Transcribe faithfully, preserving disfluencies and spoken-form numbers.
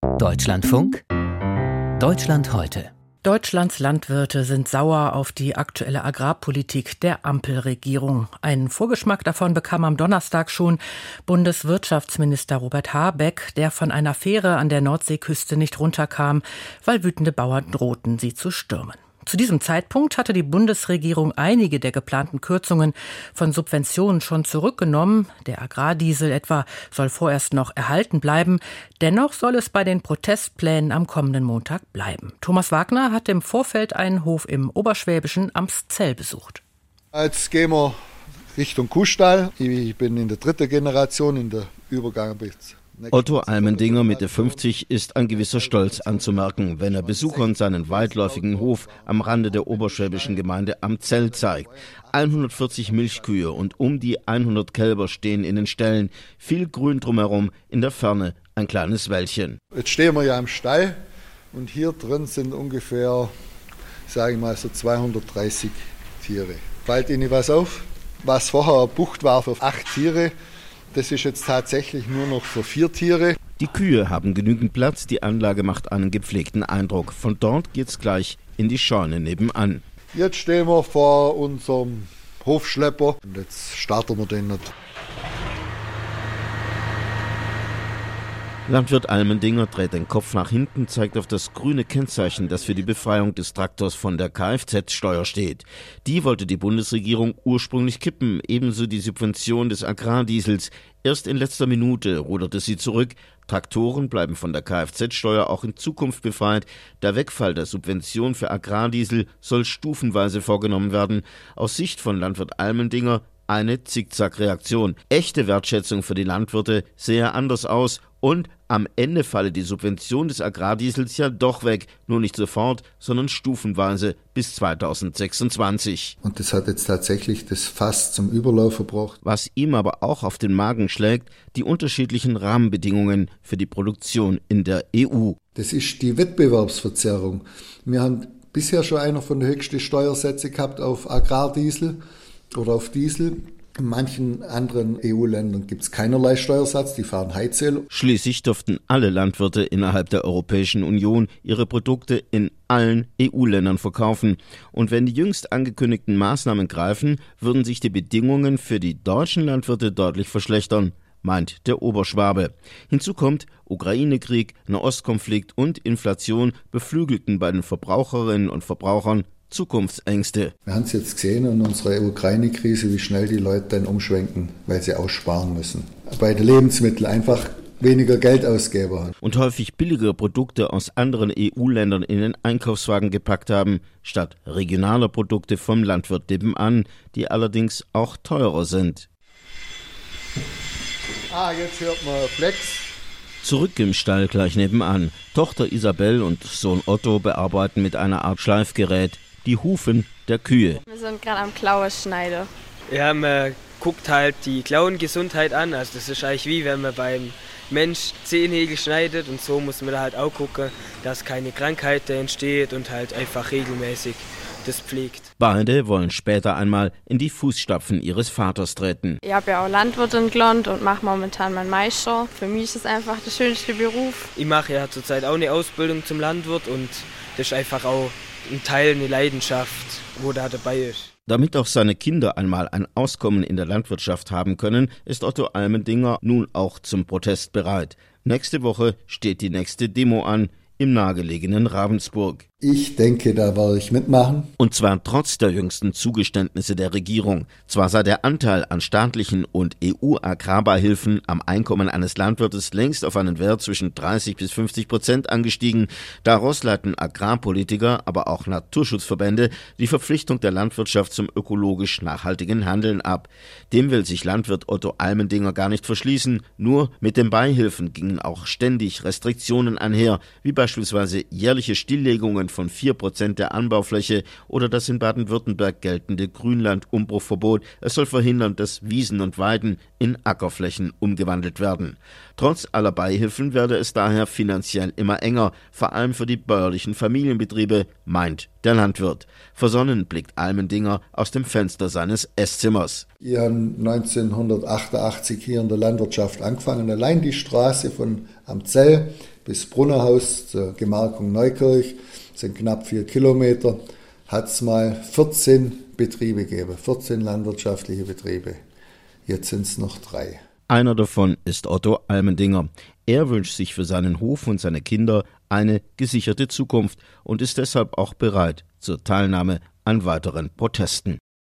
Deutschlandfunk Deutschland heute. Deutschlands Landwirte sind sauer auf die aktuelle Agrarpolitik der Ampelregierung. Einen Vorgeschmack davon bekam am Donnerstag schon Bundeswirtschaftsminister Robert Habeck, der von einer Fähre an der Nordseeküste nicht runterkam, weil wütende Bauern drohten, sie zu stürmen. Zu diesem Zeitpunkt hatte die Bundesregierung einige der geplanten Kürzungen von Subventionen schon zurückgenommen. Der Agrardiesel etwa soll vorerst noch erhalten bleiben. Dennoch soll es bei den Protestplänen am kommenden Montag bleiben. Thomas Wagner hat im Vorfeld einen Hof im oberschwäbischen Amszell besucht. Jetzt gehen wir Richtung Kuhstall. Ich bin in der dritten Generation, in der Übergang bis Otto Almendinger, Mitte fünfzig, ist ein gewisser Stolz anzumerken, wenn er Besuchern seinen weitläufigen Hof am Rande der oberschwäbischen Gemeinde Amzell zeigt. hundertvierzig Milchkühe und um die hundert Kälber stehen in den Ställen, viel Grün drumherum, in der Ferne ein kleines Wäldchen. Jetzt stehen wir ja im Stall und hier drin sind ungefähr, sage ich mal, so zweihundertdreißig Tiere. Fällt Ihnen was auf? Was vorher eine Bucht war für acht Tiere, das ist jetzt tatsächlich nur noch für vier Tiere. Die Kühe haben genügend Platz, die Anlage macht einen gepflegten Eindruck. Von dort geht's gleich in die Scheune nebenan. Jetzt stehen wir vor unserem Hofschlepper und jetzt starten wir den nicht. Landwirt Almendinger dreht den Kopf nach hinten, zeigt auf das grüne Kennzeichen, das für die Befreiung des Traktors von der Kfz-Steuer steht. Die wollte die Bundesregierung ursprünglich kippen, ebenso die Subvention des Agrardiesels. Erst in letzter Minute ruderte sie zurück. Traktoren bleiben von der Kfz-Steuer auch in Zukunft befreit. Der Wegfall der Subvention für Agrardiesel soll stufenweise vorgenommen werden. Aus Sicht von Landwirt Almendinger eine Zickzack-Reaktion. Echte Wertschätzung für die Landwirte sehe anders aus und am Ende falle die Subvention des Agrardiesels ja doch weg, nur nicht sofort, sondern stufenweise bis zweitausendsechsundzwanzig. Und das hat jetzt tatsächlich das Fass zum Überlaufen gebracht. Was ihm aber auch auf den Magen schlägt, die unterschiedlichen Rahmenbedingungen für die Produktion in der E U. Das ist die Wettbewerbsverzerrung. Wir haben bisher schon einer von den höchsten Steuersätze gehabt auf Agrardiesel oder auf Diesel. In manchen anderen E U-Ländern gibt es keinerlei Steuersatz, die fahren Heizöl. Schließlich durften alle Landwirte innerhalb der Europäischen Union ihre Produkte in allen E U-Ländern verkaufen. Und wenn die jüngst angekündigten Maßnahmen greifen, würden sich die Bedingungen für die deutschen Landwirte deutlich verschlechtern, meint der Oberschwabe. Hinzu kommt, Ukraine-Krieg, Nahostkonflikt und Inflation beflügelten bei den Verbraucherinnen und Verbrauchern Zukunftsängste. Wir haben es jetzt gesehen in unserer Ukraine-Krise, wie schnell die Leute dann umschwenken, weil sie aussparen müssen. Bei den Lebensmitteln einfach weniger Geld ausgeben haben. Und häufig billigere Produkte aus anderen E U-Ländern in den Einkaufswagen gepackt haben, statt regionaler Produkte vom Landwirt nebenan, die allerdings auch teurer sind. Ah, jetzt hört man Flex. Zurück im Stall gleich nebenan. Tochter Isabel und Sohn Otto bearbeiten mit einer Art Schleifgerät die Hufen der Kühe. Wir sind gerade am Klaue schneiden. Ja, man guckt halt die Klauengesundheit an. Also das ist eigentlich wie wenn man beim Mensch Zehennägel schneidet und so muss man da halt auch gucken, dass keine Krankheit entsteht und halt einfach regelmäßig das pflegt. Beide wollen später einmal in die Fußstapfen ihres Vaters treten. Ich habe ja auch Landwirtin gelernt und mache momentan meinen Meister. Für mich ist es einfach der schönste Beruf. Ich mache ja zurzeit auch eine Ausbildung zum Landwirt und das ist einfach auch ein Teil, eine Leidenschaft, wo da dabei ist. Damit auch seine Kinder einmal ein Auskommen in der Landwirtschaft haben können, ist Otto Almendinger nun auch zum Protest bereit. Nächste Woche steht die nächste Demo an im nahegelegenen Ravensburg. Ich denke, da werde ich mitmachen. Und zwar trotz der jüngsten Zugeständnisse der Regierung. Zwar sei der Anteil an staatlichen und E U-Agrarbeihilfen am Einkommen eines Landwirtes längst auf einen Wert zwischen dreißig bis fünfzig Prozent angestiegen. Daraus leiten Agrarpolitiker, aber auch Naturschutzverbände die Verpflichtung der Landwirtschaft zum ökologisch nachhaltigen Handeln ab. Dem will sich Landwirt Otto Almendinger gar nicht verschließen. Nur mit den Beihilfen gingen auch ständig Restriktionen einher, wie beispielsweise jährliche Stilllegungen von vier Prozent der Anbaufläche oder das in Baden-Württemberg geltende Grünlandumbruchverbot. Es soll verhindern, dass Wiesen und Weiden in Ackerflächen umgewandelt werden. Trotz aller Beihilfen werde es daher finanziell immer enger, vor allem für die bäuerlichen Familienbetriebe, meint der Landwirt. Versonnen blickt Almendinger aus dem Fenster seines Esszimmers. Ich habe neunzehnhundertachtundachtzig hier in der Landwirtschaft angefangen. Allein die Straße von Amzell bis Brunnerhaus zur Gemarkung Neukirch, das sind knapp vier Kilometer, hat es mal vierzehn Betriebe gegeben, vierzehn landwirtschaftliche Betriebe. Jetzt sind es noch drei. Einer davon ist Otto Almendinger. Er wünscht sich für seinen Hof und seine Kinder eine gesicherte Zukunft und ist deshalb auch bereit zur Teilnahme an weiteren Protesten.